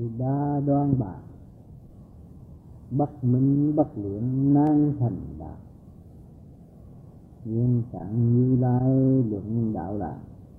đa đoan bạc, bất minh bất luyện nan thành đạt. Nguyên trạng Như Lai luận đạo đàn.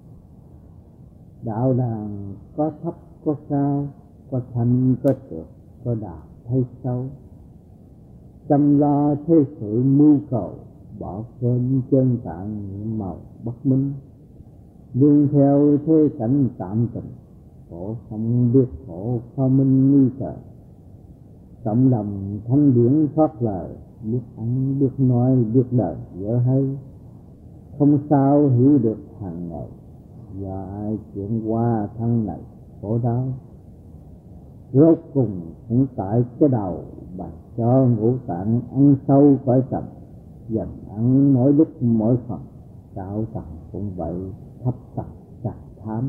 Đạo đàn có thấp có cao, có thanh có trượt, có đạo thấy sâu. Chăm lo thế sự mưu cầu, bỏ quên chân tạng màu bất minh. Đương theo thế cảnh tạm tình, khổ không biết khổ khó minh nguy trời. Cộng đồng thanh điển thoát lời, biết ăn biết nói biết đời dở hay. Không sao hiểu được hàng ngày, do ai chuyển qua thân này khổ đau. Rốt cùng cũng tại cái đầu, bà cho ngũ tạng ăn sâu cõi trầm. Dần ăn mỗi lúc mỗi phần, đạo tạng cũng vậy, thấp tầng càng thám.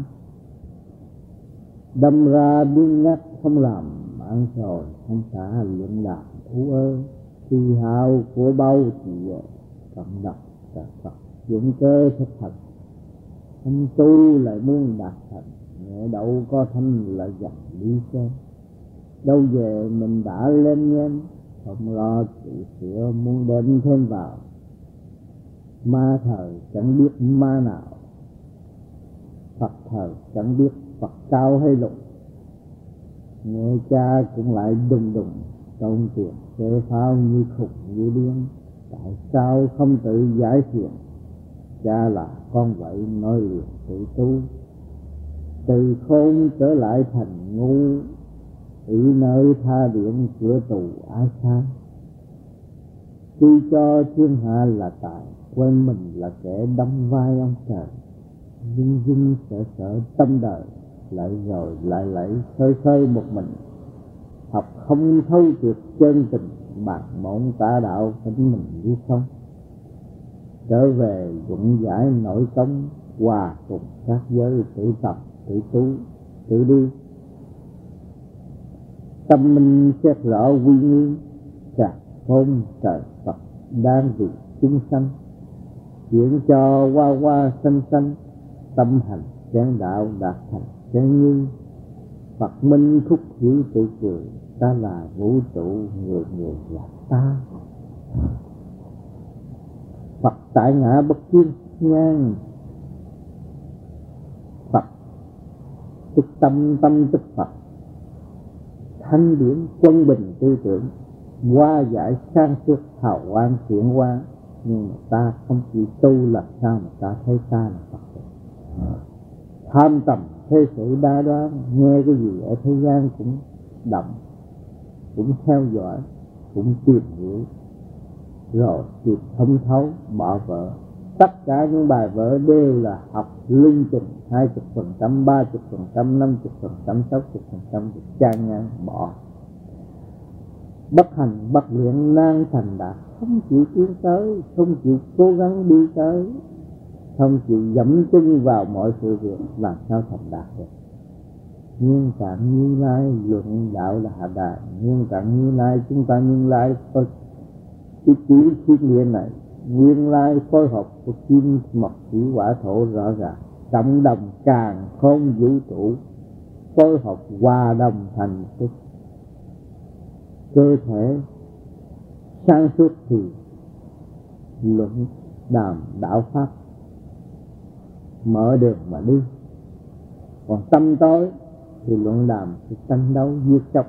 Đâm ra biến nhắc không làm, ăn rồi không xả luyện làm thú ơ. Khi hào của bao thì cộng độc cả Phật dụng cơ thực thật. Không tu lại muốn đạt thành, nhẹ đâu có thanh lại dần đi xem. Đâu về mình đã lên nhem, không lo tự sửa muốn đem thêm vào. Ma thời chẳng biết ma nào, Phật thời chẳng biết Phật cao hay lục. Nghe cha cũng lại đùng đùng, công tiền xê phao như khùng như điên. Tại sao không tự giải thiện, cha là con vậy nói liền tự tu. Từ khôn trở lại thành ngu, ý nơi tha điện cửa tù ái xa. Tuy cho thiên hạ là tài, quên mình là kẻ đóng vai ông trời. Dưng dưng sợ sợ tâm đời, lại rồi lại lấy khơi khơi một mình. Học không thấu tuyệt chân tình, bạc mộng tả đạo tính mình đi không. Trở về luận giải nội công, hòa cùng các giới tự tập, tự tu, tự đi. Tâm minh xét rõ quy nguyên, cả khôn trời Phật đang vì chúng sanh. Chuyển cho qua sanh sanh, tâm hành chán đạo đạt thành chán như. Phật minh khúc hiểu tự cười, ta là vũ trụ, người người là ta. Phật tại ngã bất kiên nhan, Phật tức tâm, tâm tức Phật. Thanh điển quân bình tư tưởng, qua giải sang suốt hào quang chuyển qua. Nhưng mà ta không chỉ tu là sao mà ta thấy ta là Phật được. Tham tầm thế sự đa đoan, nghe cái gì ở thế gian cũng động, cũng theo dõi, cũng tìm hiểu. Rồi tìm thông thấu, bỏ vợ. Tất cả những bài vở đều là học lung trình 20%, 30%, 50%, 60% được chan ngang bỏ. Bất hành bất luyện nan thành đạt, không chịu tiến tới, không chịu cố gắng đi tới, không chịu dẫm chân vào mọi sự việc, làm sao thành đạt được. Nguyên trạng Như Lai luận đạo là hạ đài. Nguyên trạng Như Lai chúng ta Như Lai có cái chữ thiên địa này, Nguyên Lai phối hợp của kim mộc thủy hỏa thổ rõ ràng. Cộng đồng càng không vũ trụ, phối hợp hòa đồng thành cái cơ thể sáng suốt thì luận đàm đạo pháp mở đường mà đi. Còn tâm tối thì luận đàm thì tranh đấu giết chóc,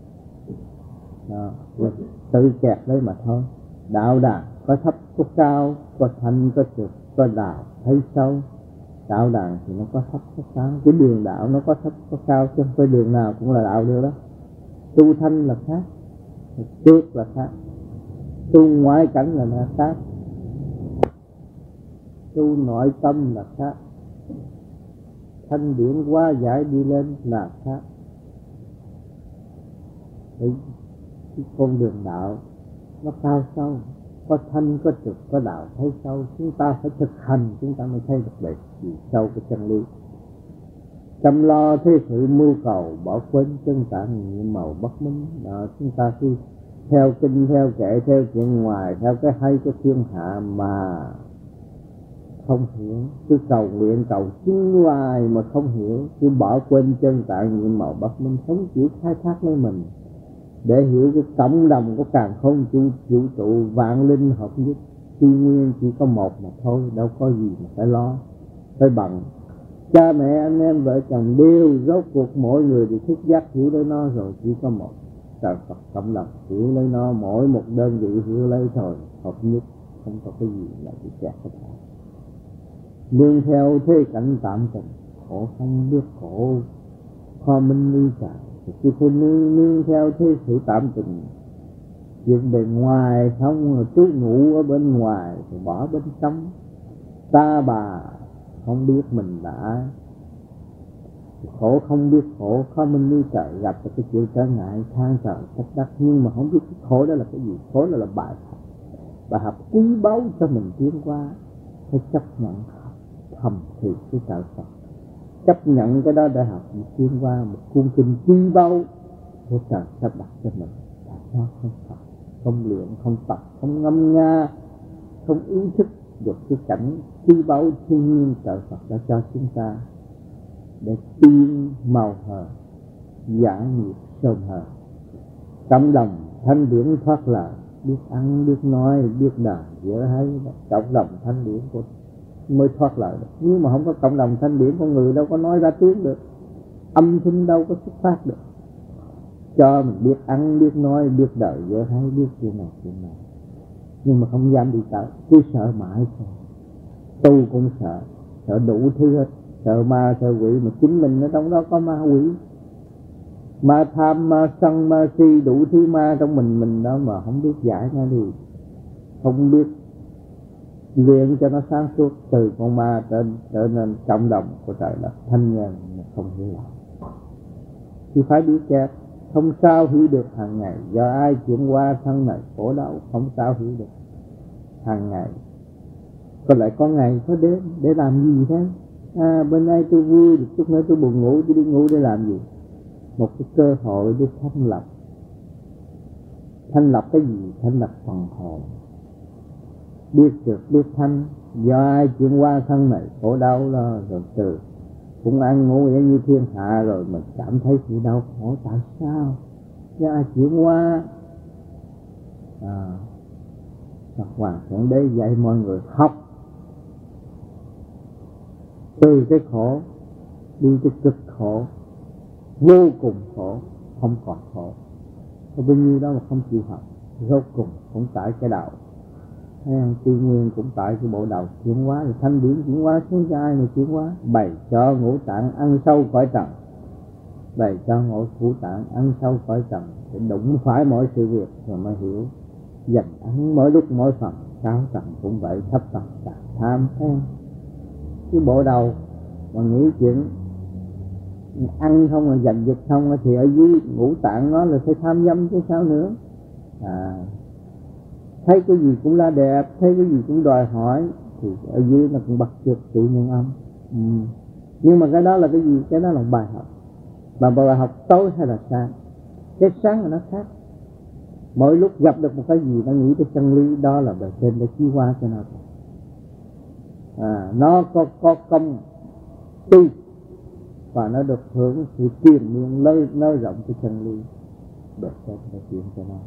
tự kẹt đấy mà thôi. Đạo đàn có thấp có cao, có thanh có trượt, có đạo thấy sâu. Đạo đàn thì nó có thấp có cao, cái đường đạo nó có thấp có cao, chứ không phải đường nào cũng là đạo được đó. Tu thanh là khác, trượt là khác, tu ngoại cảnh là khác, tu nội tâm là khác, thanh điển hóa giải đi lên là khác. Cái con đường đạo nó cao sâu, có thanh có trực có đạo thấy sâu. Chúng ta phải thực hành chúng ta mới thấy được vậy vì sâu cái chân lý. Chăm lo thế sự mưu cầu, bỏ quên chân tạng nhiệm màu bất minh. Đó, chúng ta cứ theo kinh theo kệ theo chuyện ngoài, theo cái hay cái thiên hạ mà không hiểu, cứ cầu nguyện cầu xin hoài mà không hiểu, cứ bỏ quên chân tạng nhiệm màu bất minh, sống chịu khai thác lấy mình để hiểu cái cộng đồng của càn khôn vũ trụ vạn linh hợp nhất. Tuy nguyên chỉ có một mà thôi, đâu có gì mà phải lo phải bận. Cha mẹ anh em vợ chồng đều rốt cuộc mỗi người thì thức giác hiểu lấy nó rồi, chỉ có một trời Phật cộng đồng hiểu lấy nó, mỗi một đơn vị hiểu lấy thôi, hợp nhất, không có cái gì là bị kẹt hết. Nương theo thế cảnh tạm tình, khổ không biết khổ, kho minh ly trải. Khi phụ nữ nương theo thế sự tạm tình, việc bề ngoài không trú ngủ ở bên ngoài thì bỏ bên trong. Ta bà không biết mình đã khổ, không biết khổ, khó minh ly trời, gặp cái chuyện trở ngại than trời trách đất, nhưng mà không biết cái khổ đó là cái gì. Khổ đó là bài học quý báu cho mình tiến qua. Phải chấp nhận thầm thì cái trời Phật, chấp nhận cái đó để học một tiến qua một cuốn kinh quý báu của trời sắp đặt cho mình. Tại sao không học, không luyện, không tập, không ngâm nga, không ý thức được cái cảnh quý báu thiên nhiên trời Phật đã cho chúng ta để tiên màu hờ, giải nghiệp sớm hờ. Cộng đồng thanh điển thoát lời, biết ăn, biết nói, biết đời, dễ thấy. Cộng đồng thanh điển của mới thoát lời được. Nhưng mà không có cộng đồng thanh điển, con người đâu có nói ra tiếng được, âm thanh đâu có xuất phát được. Cho mình biết ăn, biết nói, biết đời, dễ thấy, biết chuyện này chuyện này, nhưng mà không dám đi tới, cứ sợ mãi thôi. Tu cũng sợ đủ thứ hết, sợ ma sợ quỷ, mà chính mình ở trong đó có ma quỷ, ma tham, ma sân, ma si, đủ thứ ma trong mình đó mà không biết giải nó đi, không biết luyện cho nó sáng suốt, từ con ma trở nên cộng đồng của trời đất thanh nhàn không hiểu lại. Thì phải biết kẹt, không sao hiểu được hàng ngày, do ai chuyển qua thân này khổ đau, không sao hiểu được hàng ngày. Còn lại có ngày có đêm để làm gì thế? Bên đây tôi vui, chút nữa tôi buồn ngủ, tôi đi ngủ để làm gì? Một cái cơ hội để thanh lọc. Thanh lọc cái gì? Thanh lọc phần hồn. Biết được, biết thanh, do ai chuyển qua thân này khổ đau đó, rồi từ cũng ăn ngủ vậy như thiên hạ, rồi mình cảm thấy sự đau khổ. Tại sao? Do ai chuyển qua? Phật Hoàng Thượng Đế dạy mọi người học từ cái khổ đi cái cực khổ, vô cùng khổ, không còn khổ. Có bao nhiêu đó mà không chịu học, rốt cùng cũng tại cái đầu. Thấy không? Tuy nguyên cũng tại cái bộ đầu chuyển hóa, rồi thanh điển chuyển hóa xuống cho ai mà chuyển hóa? Bày cho ngũ tạng ăn sâu khỏi trần, bày cho ngũ tạng ăn sâu khỏi trần, để đụng phải mọi sự việc rồi mới hiểu. Dành ăn mỗi lúc mỗi phần, cao tầng cũng vậy, thấp tầng càng tham. Thấy không? Cái bộ đầu mà nghĩ chuyện ăn không mà giành giật không thì ở dưới ngũ tạng nó là phải tham dâm chứ sao nữa. Thấy cái gì cũng là đẹp, thấy cái gì cũng đòi hỏi, thì ở dưới nó cũng bắt chước tự nhân âm. Nhưng mà cái đó là cái gì? Cái đó là bài học. Mà bài học tối hay là sáng? Cái sáng là nó khác. Mỗi lúc gặp được một cái gì nó nghĩ tới chân lý, đó là bề trên để chi qua cho nó. Nó có công tu và nó được hưởng sự truyền miệng nơi rộng cái chân lý, bề trên để truyền cho nó.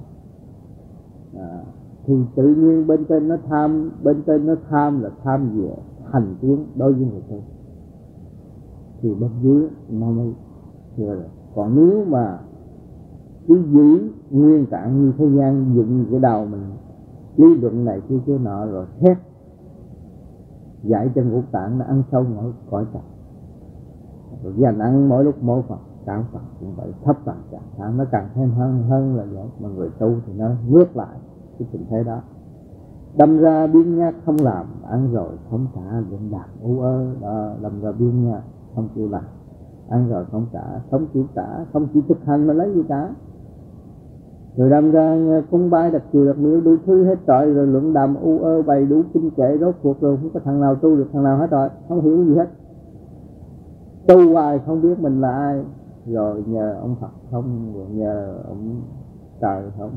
Thì tự nhiên bên trên nó tham là tham về hành tiến đối với người tu, thì bên dưới nó mới thừa rồi. Còn nếu mà cứ giữ nguyên trạng như thế gian, dựng cái đầu mình lý luận này kia nọ, rồi thét dạy cho ngũ tạng nó ăn sâu mỗi cõi trần, rồi dành ăn mỗi lúc mỗi phần, cao phần cũng vậy, thấp phần càng nó càng thêm hơn là vậy. Mà người tu thì nó ngược lại cái tình thế đó, đâm ra biếng nhác không làm, ăn rồi không trả, dựng đạt u đó, đâm ra biếng nhác không chịu làm, ăn rồi không trả, không chịu trả, không chịu thực hành mà lấy gì cả. Rồi đâm ra cúng bái đặt chùa đặt miếu đủ thứ hết trọi, rồi luận đàm bày đủ kinh kệ, rốt cuộc rồi không có thằng nào tu được thằng nào hết rồi, không hiểu gì hết. Tu hoài không biết mình là ai, rồi nhờ ông Phật không, rồi nhờ ông trời không,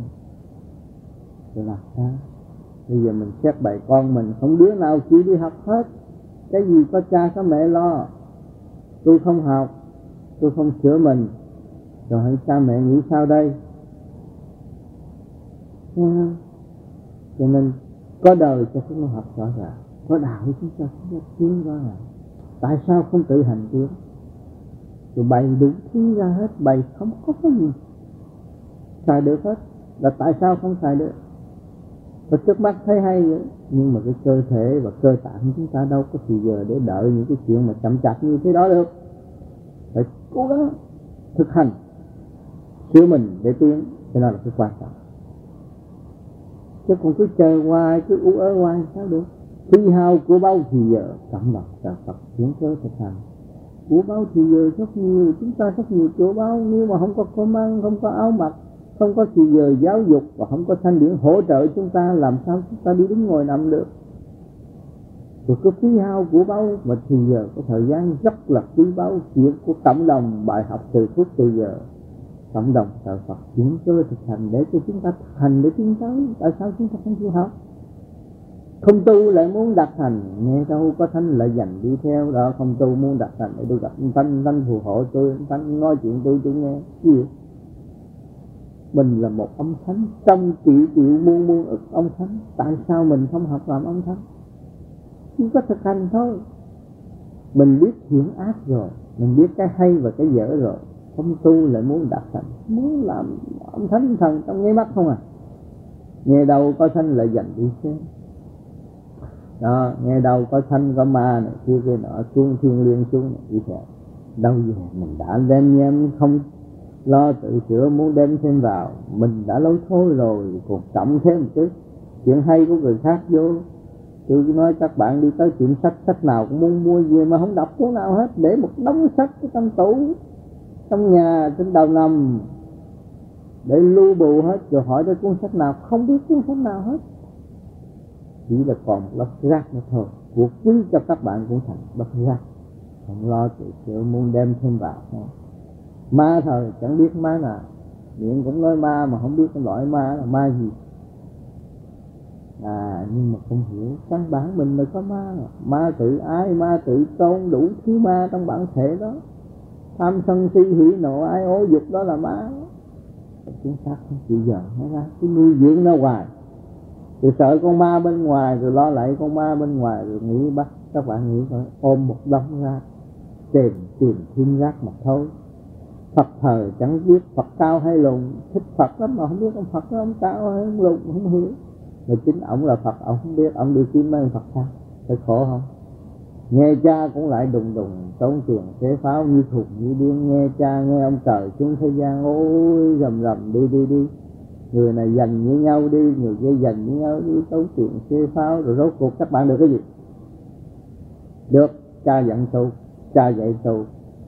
rồi làm sao? Bây giờ mình xét bày con mình không đứa nào chịu đi học hết, Cái gì có cha có mẹ lo. Tôi không học, tôi không sửa mình, rồi hãy cha mẹ nghĩ sao đây? Cho nên có đời cho chúng nó học rõ ràng, có đạo chúng ta tiến rõ ràng. Tại sao không tự hành tiến? Rồi bày đủ thứ ra hết, bày không có cái gì xài được hết. Là tại sao không xài được? Và trước mắt thấy hay vậy, nhưng mà cái cơ thể và cơ tạng chúng ta đâu có thì giờ để đợi những cái chuyện mà chậm chạp như thế đó được. Phải cố gắng thực hành sửa mình để tiến, cho nên là cái quan trọng. Chứ còn cứ chờ hoài, cứ ú ớ hoài sao được? Thi hao của bao thì giờ cảm động trời Phật chuyển cơ thực hành. Của bao thì giờ rất nhiều, chúng ta rất nhiều của bao, nếu mà không có cơm ăn, không có áo mặc, không có thì giờ giáo dục và không có thanh điển hỗ trợ chúng ta, làm sao chúng ta đi đứng ngồi nằm được? Rồi cái phí hao của bao mà thì giờ có thời gian rất là quý báu, chuyện của cộng đồng bài học từ phút từ giờ. Cộng đồng trời Phật chuyển cơ thực hành để cho chúng ta thực hành để tiến tới. Tại sao chúng ta không chịu học? Không tu lại muốn đặt hành, nghe đâu có thanh lại dành đi theo đó. Không tu muốn đặt hành để tôi gặp thanh phù hộ tôi, thanh nói chuyện tôi nghe gì? Mình là một ông thánh trong triệu muôn ức ông thánh. Tại sao mình không học làm ông thánh? Chỉ có thực hành thôi. Mình biết thiện ác rồi, mình biết cái hay và cái dở rồi, không tu lại muốn đạt thành, muốn làm ông thánh thần trong ngay mắt không à? Nghe đâu có thanh lại dành đi xem đó, nghe đâu có thanh có ma này kia kia nọ, xuống thiên liên xuống này đi theo đâu về. Mình đã đem nhem không lo tự sửa, muốn đem thêm vào, mình đã lối thôi rồi, còn cộng thêm một chút chuyện hay của người khác vô. Tôi nói các bạn đi tới tiệm sách nào cũng muốn mua về mà không đọc cuốn nào hết, để một đống sách trong tủ, trong nhà, trên đầu nằm để lưu bù hết, rồi hỏi tới cuốn sách nào, không biết cuốn sách nào hết. Chỉ là còn một lớp rác nữa thôi. Cuộc quý cho các bạn cũng thành lớp rác, không lo tự sửa, muốn đem thêm vào thôi. Ma thời chẳng biết ma nào, miệng cũng nói ma mà không biết cái loại ma là ma gì. Nhưng mà không hiểu căn bản mình là có ma. Ma tự ái, ma tự tôn, đủ thứ ma trong bản thể đó. Tham sân si hỉ nộ ái ố dục đó là ma. Chúng ta không chịu dần nó ra, cứ nuôi dưỡng nó hoài. Rồi sợ con ma bên ngoài, rồi lo lại con ma bên ngoài, rồi nghĩ bắt các bạn nghĩ phải ôm một đống ra tìm thêm rác mà thôi. Phật thời chẳng biết Phật cao hay lùn, thích Phật lắm mà không biết ông Phật đó ông cao hay ông lùn, không hiểu. Mà chính ông là Phật, ông không biết, ông đi kiếm mấy Phật sao, phải khổ không? Nghe cha cũng lại đùng tốn tiền chế pháo như thùng như điên, nghe cha nghe ông trời xuống thế gian ôi rầm đi. Người này giành với nhau đi, người kia giành với nhau đi, tốn tiền chế pháo, rồi rốt cuộc các bạn được cái gì? Được cha dặn tu, cha dạy tu.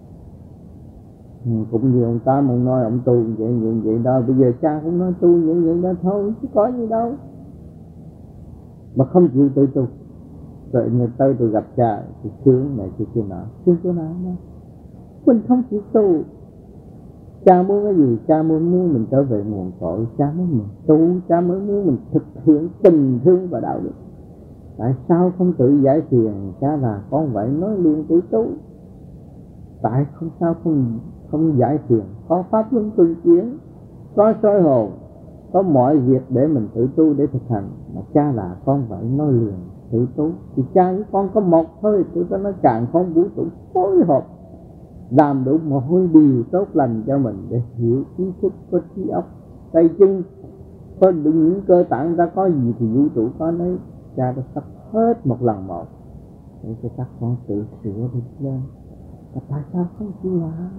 Cũng như ông Tám ông nói ông tu vậy đó, bây giờ cha cũng nói tu vậy đó thôi, chứ có gì đâu. Mà không chịu tự tu, rồi người tới tôi gặp cha thì sướng này kia nọ, sướng chỗ nào đó. Mình không chịu tu. Cha muốn cái gì? Cha muốn mình trở về nguồn cội, cha muốn mình tu, cha mới muốn mình thực hiện tình thương và đạo đức. Tại sao không tự giải thiền? Cha là con vậy nói liền tự tu. Tại sao không giải thiền? Có pháp luân tương chiến, có soi hồn, có mọi việc để mình tự tu để thực hành. Mà cha là con vậy nói liền tự tu. Thì cha với con có một thôi, tự ta nói càng không vũ trụ phối hợp làm đủ mọi điều tốt lành cho mình để hiểu ý thức, có trí óc, tay chân, có những cơ tạng ta có gì thì vũ trụ có nấy. Cha đã sắp hết một lần một để cho các con tự sửa được lên. Và tại sao không chịu làm?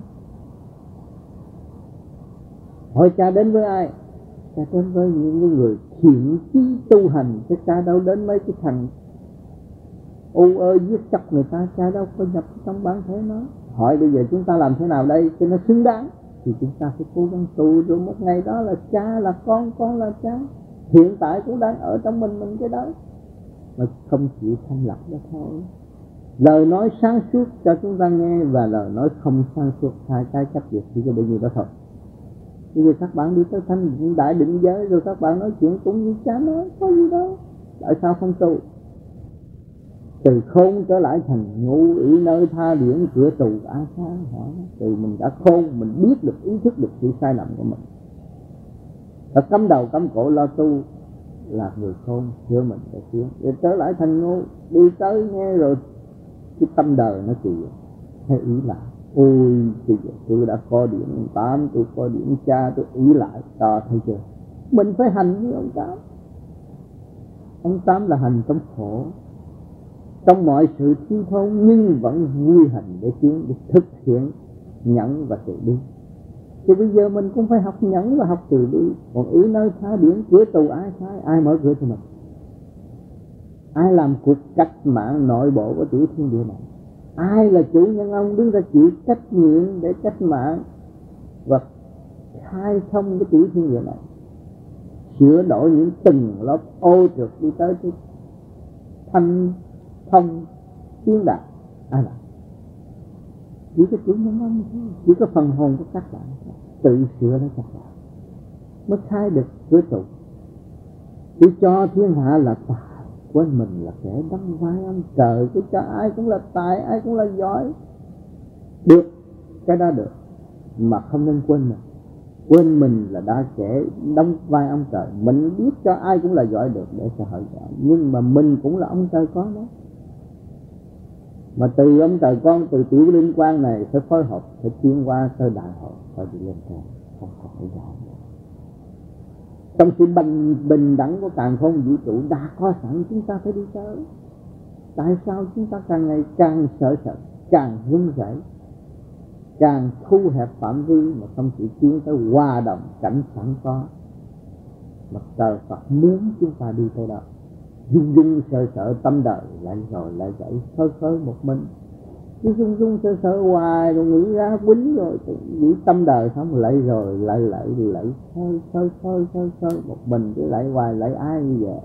Hỏi cha đến với ai? Cha đến với những người thiện chí tu hành, chứ cha đâu đến mấy cái thằng u ơ giết chóc người ta. Cha đâu có nhập trong bản thể nó. Hỏi bây giờ chúng ta làm thế nào đây cho nó xứng đáng? Thì chúng ta phải cố gắng tu, rồi một ngày đó là cha là con là cha. Hiện tại cũng đang ở trong mình cái đó, mà không chịu thanh lập đó thôi. Lời nói sáng suốt cho chúng ta nghe và lời nói không sáng suốt, hai cái chấp việc chỉ có bao nhiêu đó thôi. Bây giờ các bạn đi tới thanh đại định giới rồi các bạn nói chuyện cũng như cha nói, có gì đâu. Tại sao không tu? Từ khôn trở lại thành ngu, ý nơi tha điển cửa tù ái khái. Từ mình đã khôn, mình biết được, ý thức được sự sai lầm của mình, và cắm đầu cắm cổ lo tu, là người khôn sửa mình để tiến. Để trở lại thành ngu, đi tới nghe rồi cái tâm đời nó chịu, hay ý lại. Ôi bây giờ tôi đã có điểm 8, tôi có điểm cha, tôi ý lại. Đó, thấy chưa? Mình phải hành với ông Tám. Ông Tám là hành trong khổ, trong mọi sự thiếu thốn, nhưng vẫn vui hành để tiến, để thực hiện nhẫn và từ bi. Thì bây giờ mình cũng phải học nhẫn và học từ bi. Còn ý nơi tha điển cửa tù ái khái, ai mở cửa cho mình? Ai làm cuộc cách mạng nội bộ của tiểu thiên địa này? Ai là chủ nhân ông đứng ra chịu trách nhiệm để cách mạng và khai thông cái tiểu thiên địa này, sửa đổi những từng lớp ô trượt đi tới cái thanh thông tiến đạt? Ai làm? Chỉ có chủ nhân ông thôi, chỉ có phần hồn của các bạn tự sửa lấy các bạn mới khai được cửa tù. Chỉ cho thiên hạ là tài, quên mình là kẻ đóng vai ông trời. Cứ cho ai cũng là tài, ai cũng là giỏi. Được, cái đó được, mà không nên quên mình. Quên mình là đã kẻ đóng vai ông trời. Mình biết cho ai cũng là giỏi được để cho họ giỏi, nhưng mà mình cũng là ông trời có đó. Mà từ ông trời con, từ tiểu liên quan này phải phối hợp, phải tiến qua tới đại hội, phải đi lên cao, không phải giỏi. Trong sự bình đẳng của càn khôn vũ trụ đã có sẵn, chúng ta phải đi tới. Tại sao chúng ta càng ngày càng sợ sệt, càng run rẩy, càng thu hẹp phạm vi mà không chịu tiến tới hòa đồng cảnh sẵn có? Mà trời Phật muốn chúng ta đi tới đó. Run sợ sợ tâm đời lại rồi lại dậy khơi một mình. Cứ run sợ hoài rồi nghĩ ra quýnh rồi nghĩ tâm đời xong lại rồi lại khơi một mình, cứ lại hoài lại ai như vậy.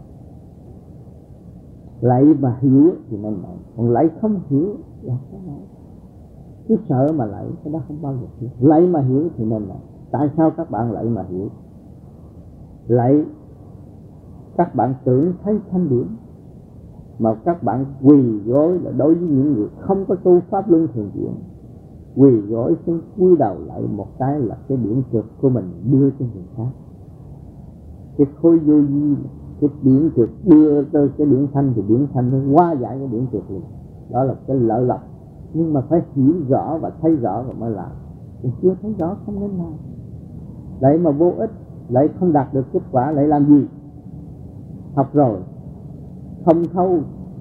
Lại mà hiểu thì nên lại, còn lại không hiểu là sao lại? Cứ sợ mà lại, cái đó không bao giờ hiểu. Lại mà hiểu thì nên lại. Tại sao các bạn lại mà hiểu? Lại các bạn tưởng thấy thanh điển, mà các bạn quỳ gối là đối với những người không có tu pháp luân thường chuyển. Quỳ gối xuống cúi đầu lại một cái là cái điển trượt của mình đưa cho người khác. Cái khối vô vi, cái điển trượt đưa tới cái điển thanh, thì điển thanh nó hóa giải cái điển trượt liền. Đó là cái lợi lộc. Nhưng mà phải hiểu rõ và thấy rõ rồi mới làm. Còn chưa thấy rõ không nên làm. Lại mà vô ích, lại không đạt được kết quả, lại làm gì? Học rồi không thâu,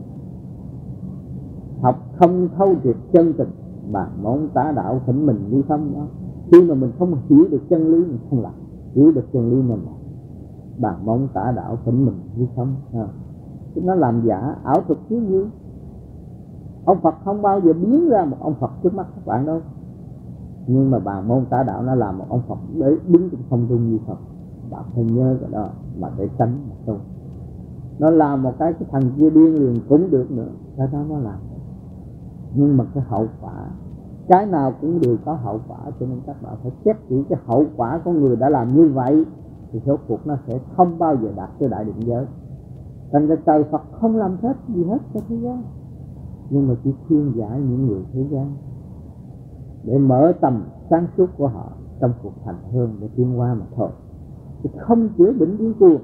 học không thâu được chân tình, bàn món tá đạo thỉnh mình đi không đó. Khi mà mình không hiểu được chân lý mình không làm, hiểu được chân lý mình làm. Bàn món tả đạo thỉnh mình đi không, nó làm giả ảo thuật chứ gì. Ông Phật không bao giờ biến ra một ông Phật trước mắt các bạn đâu, nhưng mà bàn môn tả đạo nó làm một ông Phật để đứng trong không trung như Phật. Bạn phải nhớ cái đó mà để tránh mà thôi. Nó làm một cái thằng kia điên liền cũng được nữa, cái đó nó làm. Nhưng mà cái hậu quả, cái nào cũng đều có hậu quả, cho nên các bạn phải xét kỹ cái hậu quả của người đã làm như vậy, thì số cuộc nó sẽ không bao giờ đạt tới đại định giới. Thành ra trời Phật không làm hết gì hết cho thế gian, nhưng mà chỉ khuyên giải những người thế gian để mở tầm sáng suốt của họ trong cuộc hành hương để tiến qua mà thôi. Thì không chữa bệnh điên cuồng,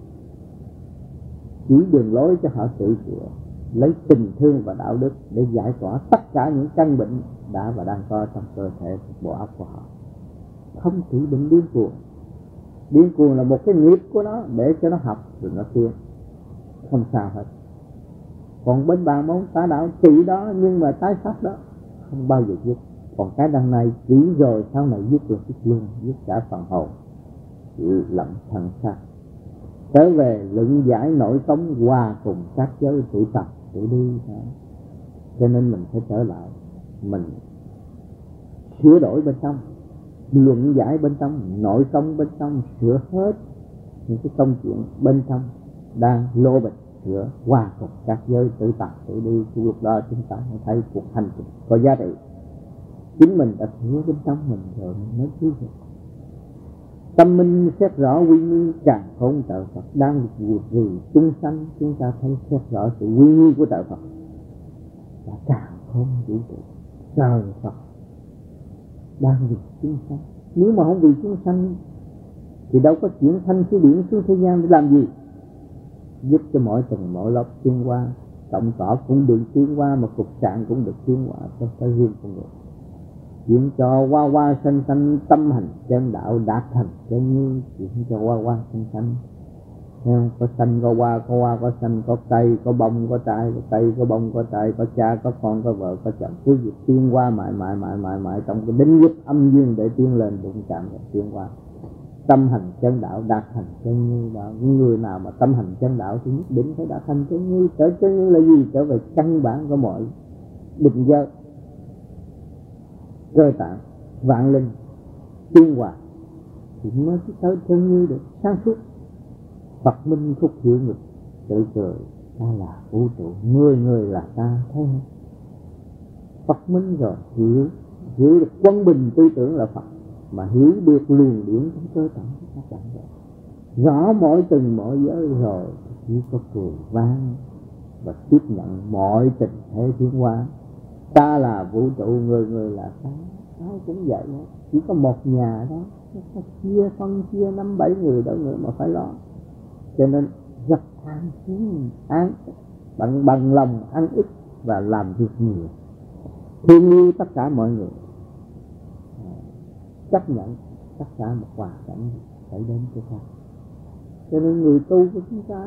chỉ đường lối cho họ tự chữa, lấy tình thương và đạo đức để giải tỏa tất cả những căn bệnh đã và đang có trong cơ thể bộ óc của họ. Không chỉ bệnh điên cuồng. Điên cuồng là một cái nghiệp của nó, để cho nó học rồi nó tiến, không sao hết. Còn bên bàn môn tả đạo trị đó, nhưng mà tái phát đó không bao giờ dứt. Còn cái đằng này chỉ rồi sau này dứt là dứt luôn, dứt cả phần hồn lẫn thân xác. Trở về luận giải nội tống hòa cùng các giới tự tập tự đi đó. Cho nên mình phải trở lại, mình sửa đổi bên trong, luận giải bên trong, nội công bên trong, sửa hết những cái công chuyện bên trong đang lô bịch, sửa hòa cùng các giới tự tập tự đi. Lúc đó chúng ta mới thấy cuộc hành trình có giá trị. Chính mình đã sửa bên trong mình rồi mới cứu được. Tâm minh xét rõ quy nguyên càng khôn trời Phật đang được gì chúng sanh, chúng ta thấy xét rõ sự quy nguyên của trời Phật. là càng không vũ trụ trời Phật đang vì chúng sanh. Nếu mà không vì chúng sanh thì đâu có chuyển thanh khí điển xuống thế gian để làm gì? Giúp cho mỗi tầng mỗi lớp tiến hóa, động cỏ cũng được tiến hóa, mà cục trạng cũng được tiến hóa cho cái riêng con người. Chuyển cho hoa hoa xanh xanh tâm hành chân đạo đạt thành chân như, chuyển cho hoa hoa xanh xanh. Có xanh có hoa có xanh, có cây có bông có trái, có cây có bông có trái, có cha có con có vợ có chồng, cứ việc tiến hóa mãi trong cái đính giúp âm dương để tiến lên đụng chạm và tiến hóa. Tâm hành chân đạo đạt thành chân như đạo. Những người nào mà tâm hành chân đạo thì nhất định phải đạt thành chân như. Trở chân như là gì? Trở về căn bản của mọi định giới, cơ tạng, vạn linh, tiến hóa thì mới tới chân như được sáng suốt. Phật minh khúc hiểu ngực tự cười, ta là vũ trụ, người người là ta, thấy không? Phật minh rồi hiểu được quân bình tư tưởng là Phật, mà hiểu được luồng điển trong cơ tạng của các bạn rồi, rõ mọi từng mọi giới rồi, chỉ có cười vang và tiếp nhận mọi tình thế tiến hóa. Ta là vũ trụ, người người là ta, ai cũng vậy đó. Chỉ có một nhà đó, nó phân chia 5-7 người đâu nữa mà phải lo. Cho nên rất tham xuống ăn, bằng lòng ăn ít và làm việc nhiều, thương yêu tất cả mọi người, chấp nhận tất cả một hoàn cảnh xảy đến cho ta. Cho nên người tu của chúng ta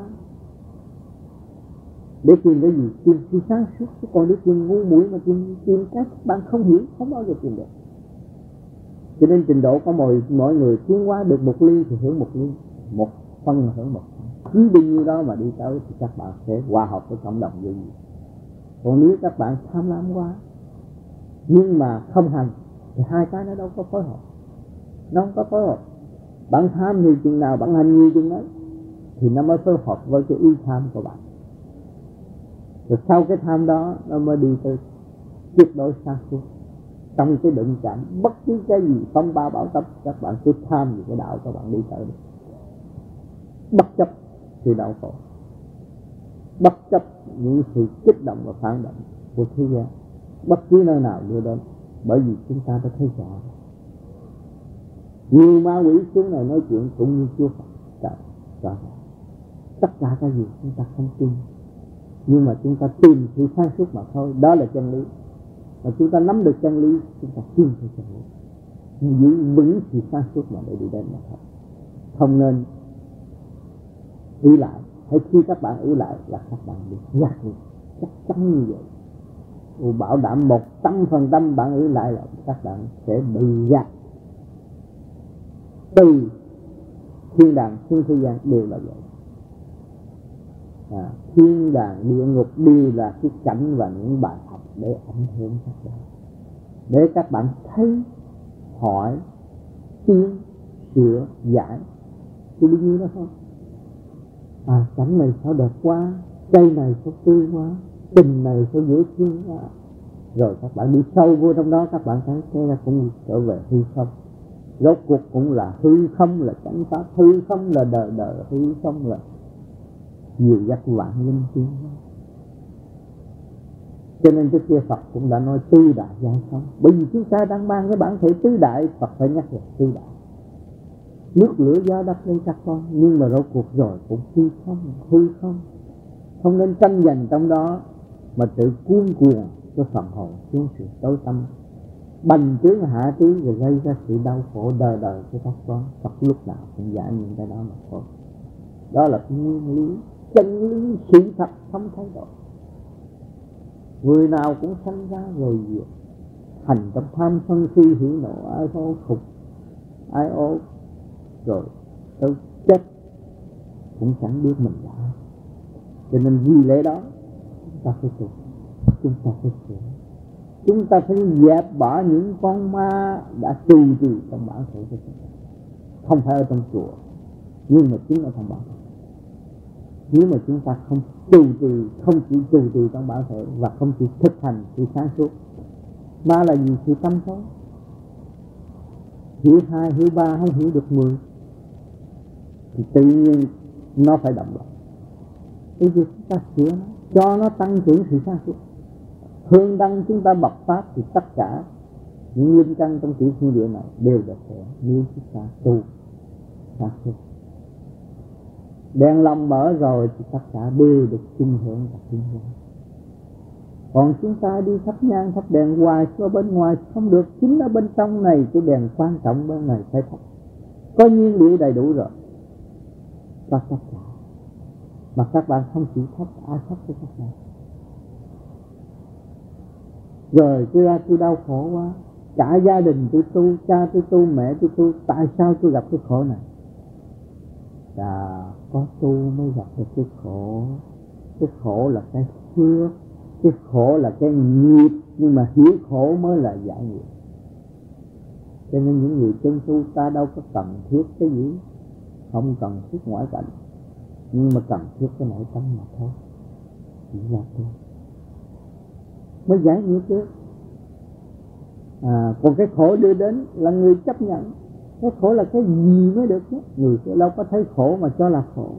để tìm cái gì? Tìm sự sáng suốt, chứ còn để tìm ngu muội mà tìm cái bạn không hiểu, không bao giờ tìm được. Cho nên trình độ của mọi người tiến hóa được 1 ly thì hưởng 1 ly, 1 phân hưởng 1 phân. Cứ bao nhiêu đó mà đi tới thì các bạn sẽ hòa hợp với cộng đồng như vậy. Còn nếu các bạn tham lam quá nhưng mà không hành thì hai cái nó đâu có phối hợp. Nó không có phối hợp. Bạn tham thì chừng nào, bạn hành nhiều chừng ấy thì nó mới phối hợp với cái ý tham của bạn. Rồi sau cái tham đó nó mới đi tới tuyệt đối sáng suốt. Trong cái đụng chạm bất cứ cái gì phong ba bão táp, các bạn cứ tham về cái đạo các bạn đi tới được. Bất chấp sự đau khổ, bất chấp những sự kích động và phản động của thế gian, bất cứ nơi nào đưa đến. Bởi vì chúng ta đã thấy rõ nhiều ma quỷ xuống này nói chuyện cũng như Chúa Phật cả. Tất cả cái gì chúng ta không tin, nhưng mà chúng ta tìm sự sáng suốt mà thôi. Đó là chân lý. Mà chúng ta nắm được chân lý, chúng ta tin theo chân lý, giữ vững sự sáng suốt mà để đi đến mà thôi. Không nên ý lại. Hay khi các bạn ý lại là các bạn bị gạt, chắc chắn như vậy. Tôi bảo đảm 100% bạn ý lại là các bạn sẽ bị gạt. Từ thiên đàng xuống thế gian đều là vậy. Thiên đàng địa ngục đều là cái cảnh và những bài học để ảnh hưởng các bạn, để các bạn thấy, hỏi, tiến, sửa, giải. Chứ bao nhiêu đó không? Cảnh này sao đẹp quá, cây này sao tươi quá, tình này sao dễ thương quá. Rồi các bạn đi sâu vô trong đó, các bạn thấy thế là cũng trở về hư không. Rốt cuộc cũng là hư không, là chánh pháp, hư không là đời đời, hư không là nhiều dắt vạn linh tiến. Cho nên trước kia Phật cũng đã nói tứ đại giải không. Bởi vì chúng ta đang mang cái bản thể tứ đại, Phật phải nhắc là tứ đại. Nước lửa gió đất lên các con, nhưng mà rốt cuộc rồi cũng hư không. Không nên tranh giành trong đó mà tự cuốn cuồng cho phần hồn xuống sự tối tâm, bành trướng hạ trí rồi gây ra sự đau khổ đời đời cho các con. Phật lúc nào cũng giải những cái đó mà thôi. Đó là nguyên lý, chân lý, sự thật không thay đổi. Người nào cũng sanh ra rồi diệt, hành trong tham sân si hỉ nộ ai ô khục, ai ô rồi tới chết cũng chẳng biết mình là ai. Cho nên vì lẽ đó chúng ta phải tu, chúng ta phải sửa, chúng ta phải dẹp bỏ những con ma đã trụ trì trong bản thể của chúng ta. Không phải ở trong chùa, nhưng mà chính ở trong bản thể. Nếu mà chúng ta không trụ trì, không chỉ trụ trì trong bản thể và không chỉ thực hành sự sáng suốt, ma là gì? Sự tâm tối. Hiểu 2, hiểu 3, không hiểu được 10 thì tự nhiên nó phải động loạn. Bây giờ chúng ta sửa nó, cho nó tăng trưởng sự sáng suốt, Hương đăng chúng ta bộc phát thì tất cả những nguyên căn trong tiểu thiên địa này đều được hưởng nếu chúng ta tu sáng suốt. Đèn lòng mở rồi thì tất cả đều được chung hưởng và chung hưởng. Còn chúng ta đi thắp nhang thắp đèn hoài ở bên ngoài không được, chính ở bên trong này cái đèn quan trọng bên này phải thắp. Có nhiên liệu đầy đủ rồi, có tất cả. Mà các bạn không chỉ thắp, ai thắp cho các bạn. Rồi tôi ra tôi đau khổ quá, cả gia đình tôi tu, cha tôi tu, mẹ tôi tu, tại sao tôi gặp cái khổ này? Có tu mới gặp được cái khổ. Cái khổ là cái phước, cái khổ là cái nghiệp, nhưng mà hiểu khổ mới là giải nghiệp. Cho nên những người chân tu ta đâu có cần thiết cái gì, không cần thiết ngoại cảnh, nhưng mà cần thiết cái nội tâm mà thôi. Chỉ ra thôi mới giải nghiệp chứ. Còn cái khổ đưa đến là người chấp nhận. Cái khổ là cái gì mới được chứ? Người sẽ đâu có thấy khổ mà cho là khổ.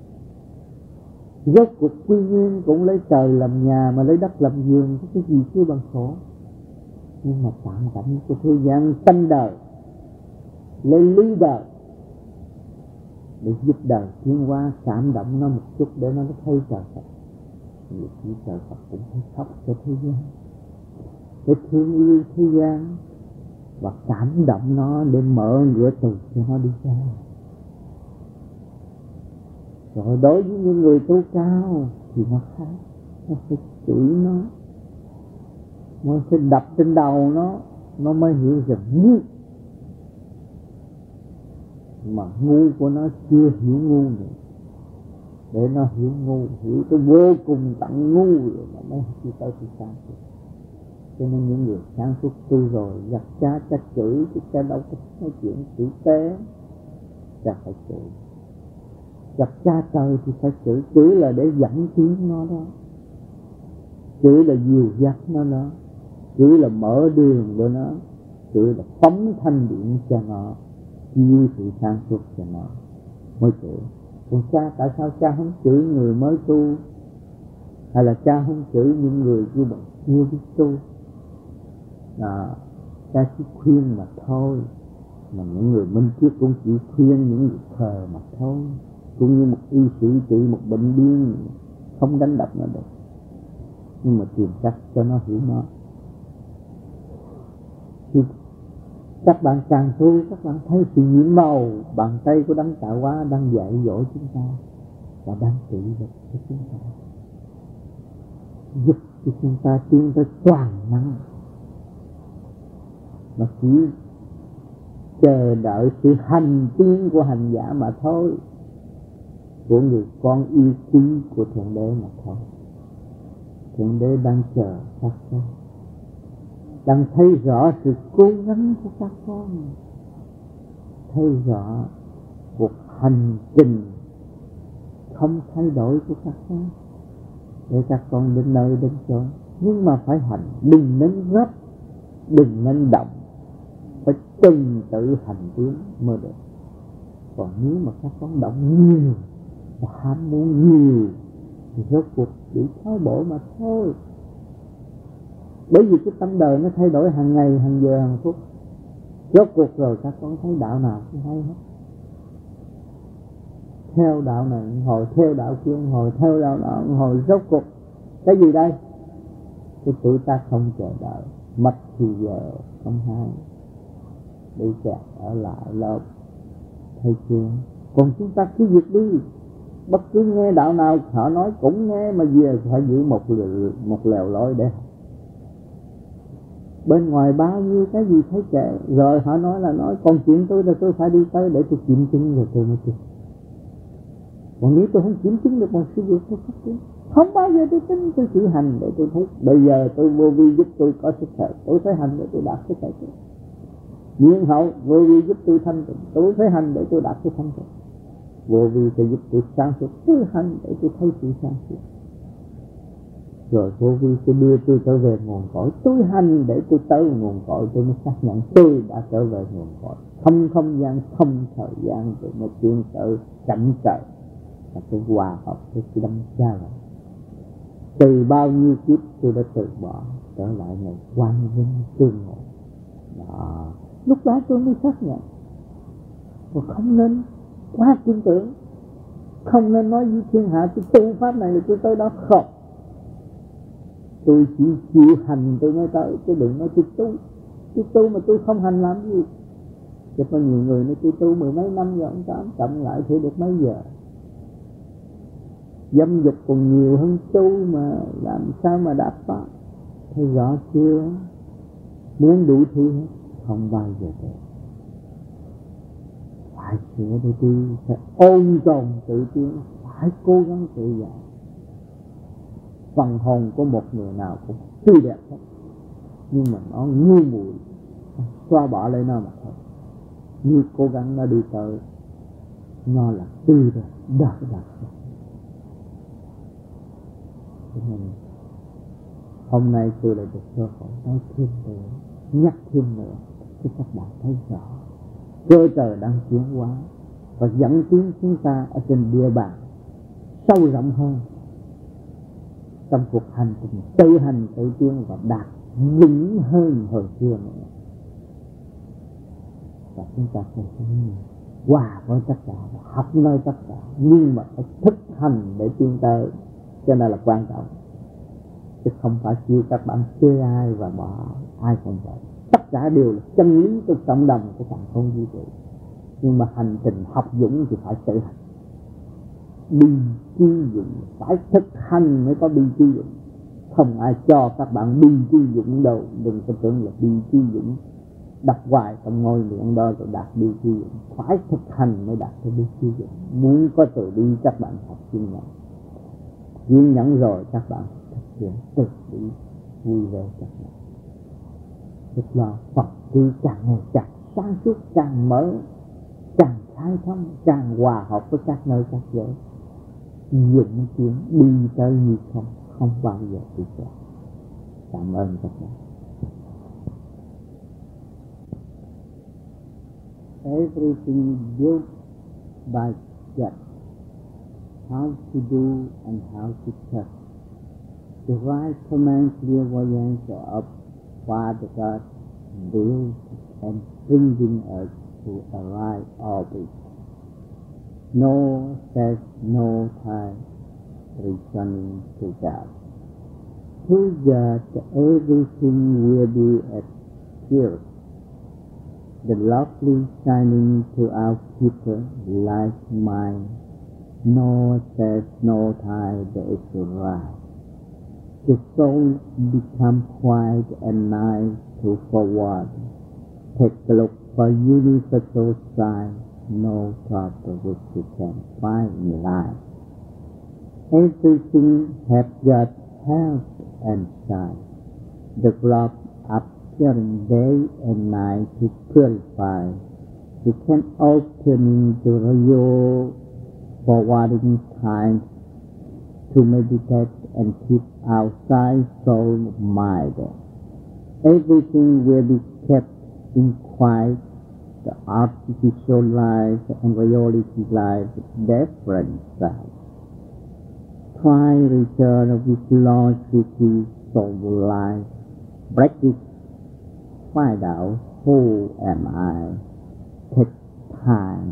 Rốt cuộc quy nguyên cũng lấy trời làm nhà mà lấy đất làm giường, cái gì chứ bằng khổ. Nhưng mà tạm cảnh của thế gian sanh đời, lấy lý đời để giúp đời tiến hóa, cảm động nó một chút để nó thấy trời Phật. Nhiều khi trời Phật cũng phải khóc cho thế gian, để thương yêu thế gian và cảm động nó để mở cửa từ cho nó đi ra. Rồi đối với những người tu cao thì nó khác, nó phải chửi nó phải đập trên đầu nó mới hiểu rằng ngu. Mà ngu của nó chưa hiểu ngu nữa. Để nó hiểu ngu, hiểu tới vô cùng tận ngu rồi nó mới đi tới sự sáng suốt. Cho nên những người sáng suốt tu rồi gặp cha chửi, chứ cha đâu có nói chuyện tử tế. Cha phải chửi. Gặp cha trời thì phải chửi. Chửi là để dẫn tiếng nó đó, chửi là dìu dắt nó đó, chửi là mở đường cho nó, chửi là phóng thanh điện cho nó, chiêu sự sáng suốt cho nó mới chửi. Còn cha, tại sao cha không chửi người mới tu, hay là cha không chửi những người chưa biết tu? Cha chỉ khuyên mà thôi. Mà những người minh triết cũng chỉ khuyên những người khờ mà thôi. Cũng như một y sĩ trị một bệnh điên, không đánh đập nó được, nhưng mà tìm cách cho nó hiểu nó. Thì các bạn càng tu, các bạn thấy sự nhiễm màu bàn tay của Đấng Tạo Hóa đang dạy dỗ chúng ta và đang trị bệnh cho chúng ta, giúp cho chúng ta tiến tới toàn năng. Mà chỉ chờ đợi sự hành tiến của hành giả mà thôi, của người con yêu quý của Thượng Đế mà thôi. Thượng Đế đang chờ các con, đang thấy rõ sự cố gắng của các con, thấy rõ cuộc hành trình không thay đổi của các con, để các con đến nơi đến chỗ. Nhưng mà phải hành, đừng nên gấp, đừng nên động, phải từng tự hành tiến mới được. Còn nếu mà các con động nhiều và ham muốn nhiều thì rốt cuộc chỉ thói bộ mà thôi. Bởi vì cái tâm đời nó thay đổi hàng ngày, hàng giờ, hàng phút. Rốt cuộc rồi các con thấy đạo nào cũng hay hết. Theo đạo này hồi, theo đạo kia hồi, theo đạo đó hồi. Rốt cuộc cái gì đây? Cái tụi ta không chờ đợi, mất thì giờ không hay, bị kẹt ở lại lớp, thấy chưa? Còn chúng ta cứ việc đi. Bất cứ nghe đạo nào họ nói cũng nghe, mà về phải giữ một lèo lối để học. Bên ngoài bao nhiêu cái gì thấy kệ, rồi họ nói là nói, còn chuyện tôi là tôi phải đi tới để tôi kiểm chứng rồi tôi mới tin. Còn nếu tôi không kiểm chứng được một sự việc, tôi không tin. Không bao giờ tôi tin, tôi chỉ hành để tôi thấy. Bây giờ tôi vô vi giúp tôi có sức khỏe, tôi phải hành để tôi đạt sức khỏe. Nhiên hậu vô vi giúp tôi thanh tịnh, tôi phải hành để tôi đạt cái thanh tịnh. Vô vi sẽ giúp tôi sáng suốt, tôi hành để tôi thấy sự sáng suốt. Rồi vô vi sẽ đưa tôi trở về nguồn cội, tôi hành để tôi tới nguồn cội, tôi mới xác nhận tôi đã trở về nguồn cội. Không không gian, không thời gian, tôi mới tiến tới cảnh trời và tôi hòa hợp với cái đấng Cha rồi. Từ bao nhiêu kiếp tôi đã từ bỏ, trở lại ngày quang vinh tương ngộ. Đó, lúc đó tôi mới xác nhận. Và không nên quá tin tưởng, không nên nói với thiên hạ tôi tu pháp này là tôi tới đó. Không, tôi chỉ chịu hành tôi mới tới, chứ đừng nói tôi tu mà tôi không hành làm gì. Chứ có nhiều người nói tôi tu mười mấy năm rồi, ông tám cộng lại thì được mấy giờ. Dâm dục còn nhiều hơn tu mà làm sao mà đạt pháp. Thấy rõ chưa? Muốn đủ thứ hết không bao giờ được. Phải sửa đôi đi, phải ôn tồn tự tiến, phải cố gắng tự giải. Phần hồn của một người nào cũng tươi đẹp hết, nhưng mà nó ngu muội, xóa bỏ lấy nó mà thôi. Như cố gắng nó đi tới, nó là tươi đẹp, đạt đạt. Cho nên hôm nay tôi lại được cơ hội nói thêm nữa, nhắc thêm nữa, cho các bạn thấy rõ cơ trời đang chuyển hóa và dẫn tiến chúng ta ở trên địa bàn sâu rộng hơn trong cuộc hành trình tự hành tự tiến và đạt vững hơn hồi xưa nữa. Và chúng ta phải hòa với tất cả, học nơi tất cả, nhưng mà phải thực hành để tiến tới, cho nên là quan trọng. Chứ không phải chỉ các bạn chê ai và bỏ ai không vậy. Tất cả đều là chân lý của cộng đồng của càng không vũ trụ. Nhưng mà hành trình học dũng thì phải tự hành. Bi chi dũng, phải thực hành mới có bi chi dũng. Không ai cho các bạn bi chi dũng đâu. Đừng có tưởng là bi chi dũng đọc hoài trong ngôi miệng đó rồi đạt bi chi dũng. Phải thực hành mới đạt được bi chi dũng. Muốn có từ bi các bạn học kiên nhẫn. Kiên nhẫn rồi các bạn thực hiện từ bi vui vẻ các bạn. Tức là Phật cứ càng ngày càng sáng suốt, càng mở, càng khai thông, càng hòa hợp với các nơi các giới. Dũng tiến đi tới như không bao giờ bị chậm. Cảm ơn các bạn. Everything built by God, how to do and how to touch. The right command clairvoyance of Father God built and bringing us to a right orbit. No says no time returning to God. Through God, everything will be at peace. The lovely shining to our people like mine. No says no time that is right. The soul become quiet and nice to forward. Take a look for universal sign. No thought of which you can find in life. Everything has got health and shine. The globe appearing day and night to purify. You can open the real forwarding time to meditate and keep outside soul mind. Everything will be kept in quiet. The artificial life and reality life different sides. Try return with lost city soul life. Break it. Find out who am I. Take time.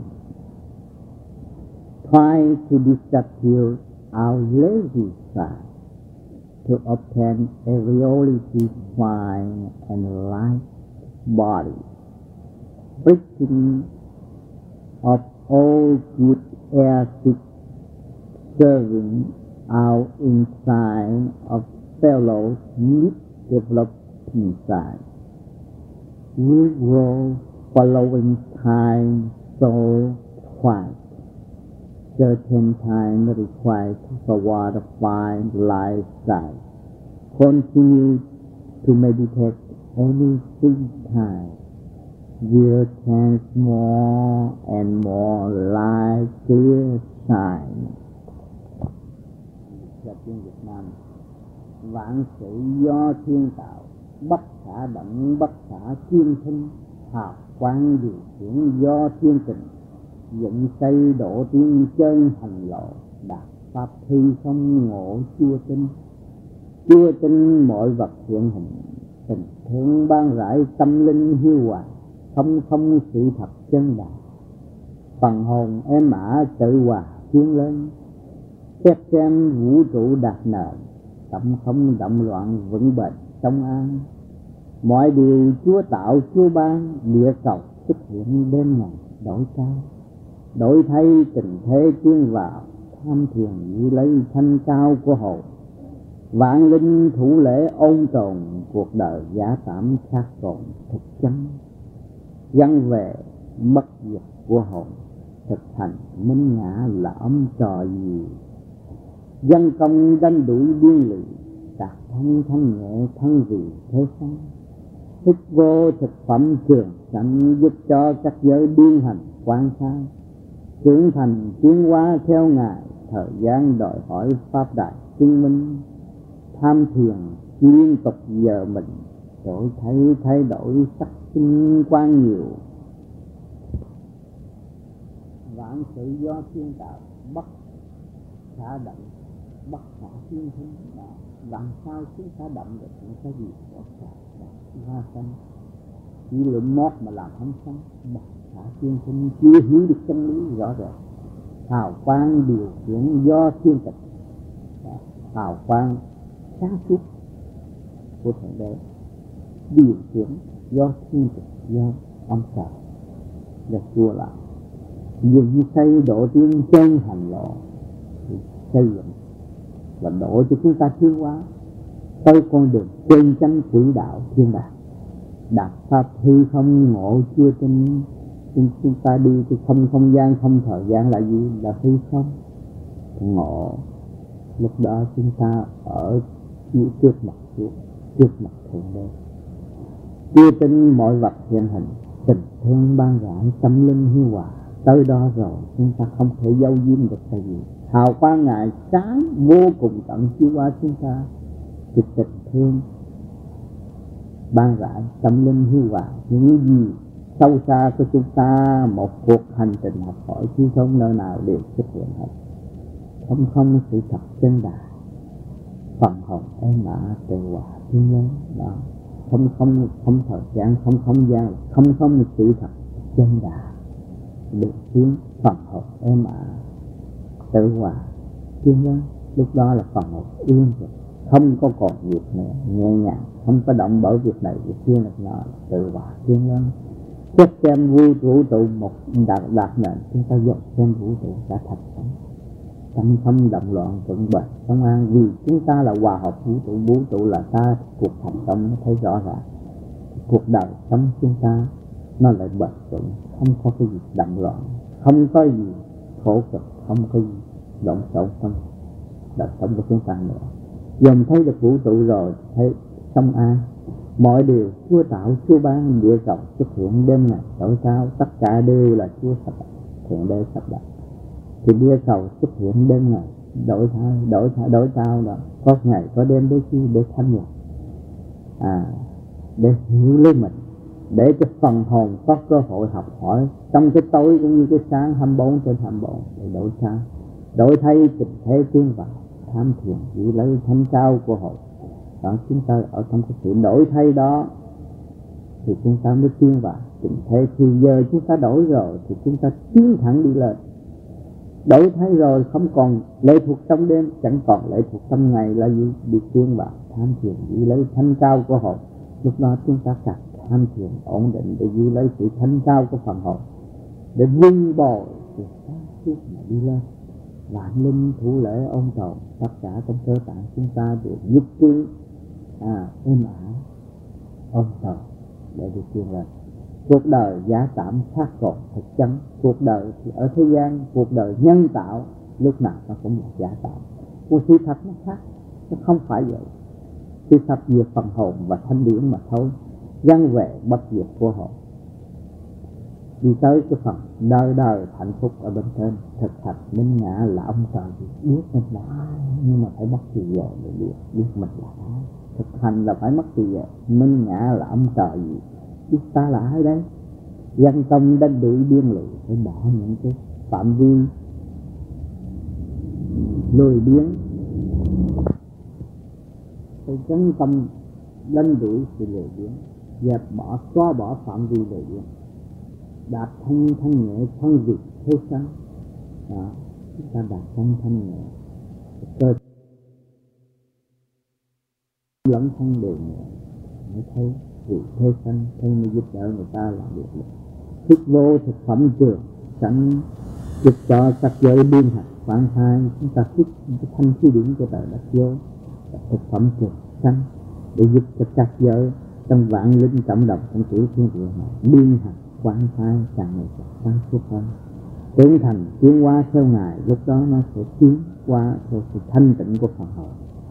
Try to disappear our lazy side to obtain a reality fine and light body. Breaking of all good ethics, serving our inside of fellows need develop inside. We grow following time so quiet. Certain time required for the fine lifestyle. Continue to meditate any free time. Will chance more and more light clear shine. Là tiếng Việt Nam. Vạn sự do thiên tạo, bất khả động bất khả chuyên thân. Hào quang điều khiển do thiên tình. Dựng xây độ tiên chân hành lộ, đạt pháp thi không ngộ chưa tinh. chưa tin mọi vật hiện hình, tình thương ban rãi tâm linh hiu hòa, không sự thật chân đạo. Phần hồn êm ả tự hòa tiến lên, xét xem vũ trụ đạt nền, tâm không động loạn vững bền trong an. Mọi điều Chúa tạo Chúa ban, địa cầu xuất hiện đêm ngày đổi cao. Đổi thay tình thế tiến vào, tham thiền giữ lấy thanh cao của hồn. Vạn linh thủ lễ ôn tồn, cuộc đời giả tạm khác còn thực chân. Văn về bất diệt của hồn, thực hành minh ngã là ấm trò gì. Dân công đánh đuổi điên lì, đạt thân thanh nhẹ thân vì thế gian. Thích vô thực phẩm trường sanh, giúp cho các giới điên hành quan sát. Trưởng thành tiến hóa theo Ngài, thời gian đòi hỏi pháp đại chứng minh. Tham thiền liên tục giờ mình, đổi thay đổi sắc sinh quan nhiều. Vạn sự do thiên tạo, bất khả động, bất khả thiên thân. Làm sao chúng ta động được những cái gì bất khả hoa sanh, chỉ lượm mót mà làm không xong. Bất khả thiên thân chưa hiểu được chân lý rõ ràng. Hào quang điều khiển do thiên tịch, hào quang sáng suốt của Thượng Đế điều khiển do thiên tịch, do ông trời và Chúa làm. Dựng xây độ tiên chân hành lộ, xây dựng và độ cho chúng ta tiến hóa tới con đường chân chánh quỹ đạo thiên đàng. Đạt pháp hư không ngộ chưa tin, chúng ta đi cái không gian không thời gian là gì? Là hư không ngộ. Lúc đó chúng ta ở trước mặt Chúa, trước mặt Thượng Đế. Chưa tin mọi vật hiện hình, tình thương ban rãi tâm linh hiu hòa. Tới đó rồi chúng ta không thể giấu giếm được cái gì. Hào quang Ngài sáng vô cùng tận chiếu qua chúng ta. Thì tình thương ban rãi tâm linh hiu hòa, những gì sâu xa của chúng ta, một cuộc hành trình học hỏi chứ không nơi nào đều xuất hiện hết. Không sự thật chân đà, phần hồn êm ả tự hòa thiên lớn đó. Không thời gian, không gian, không sự thật chân đà được tiếng phần hồn êm ả tự hòa thiên lớn. Lúc đó là phần hồn yên rồi, không có còn việc nữa, nhẹ nhàng, không có động bởi việc này việc kia là nó tự hòa thiên lớn. Xét xem vũ trụ một đạt nền, chúng ta dọn xem vũ trụ đã thành công. Tâm không động loạn vững bền công an, vì chúng ta là hòa hợp vũ trụ là ta. Cuộc thành công nó thấy rõ ràng. Cuộc đời sống chúng ta nó lại bền vững, không có cái gì động loạn, không có gì khổ cực, không có gì lộn xộn trong đời sống của chúng ta nữa. Dần thấy được vũ trụ rồi, thấy công an, mọi điều Chúa tạo Chúa ban, địa cầu xuất hiện đêm ngày đổi sao, tất cả đều là Chúa sắp đặt, Thượng Đế sắp đặt. Thì địa cầu xuất hiện đêm ngày đổi sao đó, có ngày có đêm để chi? Để thanh lọc, để hiểu lấy mình, để cho phần hồn có cơ hội học hỏi trong cái tối cũng như cái sáng 24/24 để đổi sao, đổi thay tình thế tiến vào, tham thiền giữ lấy thanh cao của hồn. Đó, chúng ta ở trong cái sự đổi thay đó thì chúng ta mới tiến vào tình thế. Thì giờ chúng ta đổi rồi thì chúng ta tiến thẳng đi lên. Đổi thay rồi không còn lệ thuộc trong đêm, chẳng còn lệ thuộc trong ngày là gì? Đi tiến vào tham thiền giữ lấy thanh cao của hồn. Lúc đó chúng ta càng tham thiền ổn định để giữ lấy sự thanh cao của phần hồn, để vun bồi sự sáng suốt mà đi lên. Vạn linh thủ lễ ôn tồn, tất cả trong cơ tạng chúng ta đều nhất trí êm ả ôn tồn để đi tiến lên. Cuộc đời giả tạm khác còn thực chân. Cuộc đời thì ở thế gian, cuộc đời nhân tạo lúc nào nó cũng là giả tạm. Cuộc sự thật nó khác, nó không phải vậy. Sự thật về phần hồn và thanh điển mà thôi. Văn về bất diệt của hồn, đi tới cái phần đời đời hạnh phúc ở bên trên. Thực hành minh ngã là ông trời biết mình là ai, nhưng mà phải mất thời giờ để biết mình là ai. Thực hành là phải mất thời giờ. Minh ngã là ông trời gì? Biết ta là ai đấy? Dân công đánh đuổi điên lì, phải bỏ những cái phạm vi lười biếng phải gắn tâm đánh đuổi sự lười biếng, dẹp bỏ xóa bỏ phạm vi lười biếng, đạt thanh nhẹ thân việc thế sanh. Đó, chúng ta đạt thanh nhẹ cơ lẫn thân đều nhẹ mới thấy việc thế sanh, thấy mới giúp đỡ người ta làm việc được. Thức vô thực phẩm trường sẵn giúp cho các giới biên hạt phản thai, chúng ta thức thanh khí điển cho trời đất vô thực phẩm trường sanh để giúp cho các giới trong vạn linh cảm động trong tiểu thiên địa này biên hạt phản thai càng ngày càng sáng suốt hơn, trưởng thành tiến hóa theo ngài. Lúc đó nó sẽ tiến qua theo sự thanh tịnh của phần hồn.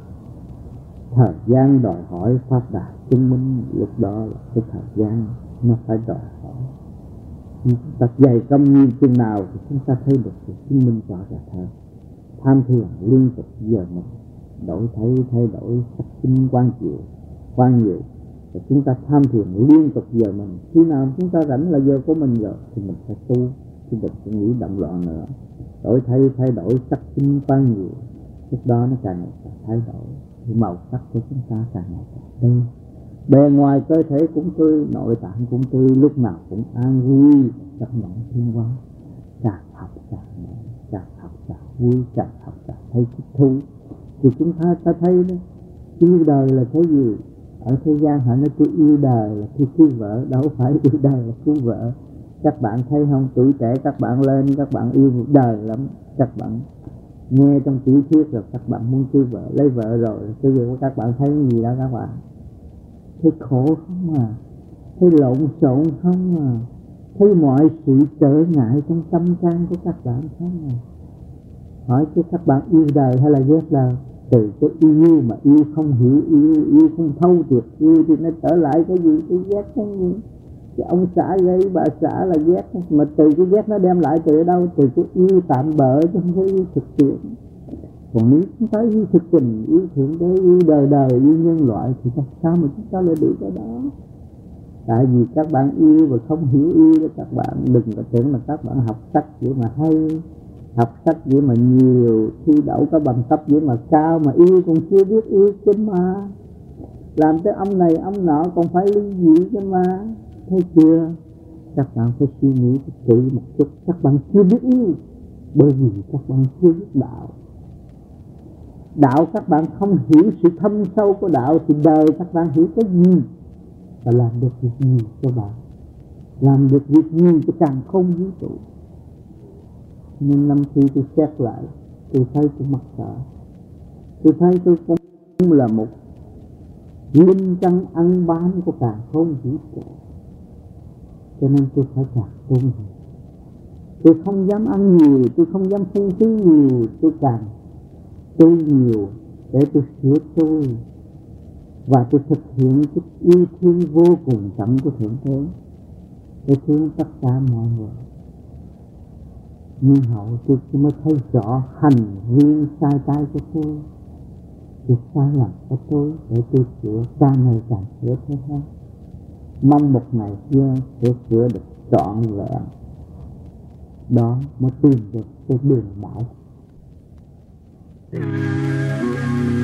Thời gian đòi hỏi phát đạt chứng minh, lúc đó là cái thời gian nó phải đòi hỏi. Chúng ta dày công như chừng nào thì chúng ta thấy được sự chứng minh rõ ràng hơn. Tham thiền liên tục giờ mình đổi thay đổi sắc sinh quan nhiều và chúng ta tham thiền liên tục giờ mình. Khi nào chúng ta rảnh là giờ của mình rồi thì mình phải tu, chứ đừng có nghĩ động loạn nữa. Đổi thay đổi sắc sinh quan nhiều, lúc đó nó càng ngày càng thay đổi, thì màu sắc của chúng ta càng ngày càng tươi. Bề ngoài cơ thể cũng tươi, nội tạng cũng tươi, lúc nào cũng an vui, chấp nhận thiên hóa. Càng học càng mạnh, càng học càng vui, càng học càng thấy thích thú. Thì chúng ta thấy đó, yêu đời là cái gì? Ở thế gian họ nói tôi yêu đời là tôi cứu vợ, đâu phải yêu đời là cứu vợ. Các bạn thấy không, tuổi trẻ các bạn lên, các bạn yêu đời lắm. Các bạn nghe trong tiểu thuyết rồi các bạn muốn cứu vợ, lấy vợ rồi cái gì của các bạn thấy cái gì đó các bạn? Thấy khổ không à, thấy lộn xộn không à, thấy mọi sự trở ngại trong tâm can của các bạn không à. Hỏi chứ các bạn yêu đời hay là ghét đời? Từ cái yêu mà yêu không hiểu, yêu không thấu triệt, yêu thì nó trở lại cái gì? Cái ghét cái gì? Cái ông xã gây bà xã là ghét, mà từ cái ghét nó đem lại từ đâu? Từ cái yêu tạm bợ chứ không phải yêu thực tiễn. Còn nếu chúng ta yêu thực tình, yêu thượng đế, yêu đời, yêu nhân loại thì sao mà chúng ta lại được cái đó? Tại vì các bạn yêu và không hiểu yêu đó. Các bạn đừng có tưởng là các bạn học sách vậy mà hay, học sách vậy mà nhiều, thi đậu có bằng cấp vậy mà cao, mà yêu còn chưa biết yêu chứ mà. Làm tới ông này ông nọ còn phải ly dị chứ mà. Thấy chưa? Các bạn phải suy nghĩ kỹ một chút. Các bạn chưa biết yêu, bởi vì các bạn chưa biết đạo. Đạo các bạn không hiểu sự thâm sâu của đạo thì đời các bạn hiểu cái gì? Và làm được việc gì cho bạn? Làm được việc gì cho càng không vũ trụ? Nhưng năm khi tôi xét lại, tôi thấy tôi mặc sợ. Tôi thấy tôi cũng là một linh căn ăn bám của càng không vũ trụ. Cho nên tôi phải càng tôn trọng. Tôi không dám ăn nhiều, tôi không dám phung phí nhiều, tôi càng tu nhiều để tôi sửa tôi. Và tôi thực hiện cái yêu thương vô cùng tận của Thượng Đế để thương tất cả mọi người. Nhưng hậu tôi mới thấy rõ hành vi sai trái của tôi, việc sai lầm của tôi để tôi sửa, càng ngày càng sửa thế hơn. Mong một ngày kia sẽ sửa được trọn vẹn. Đó mới tìm được cái đường đạo.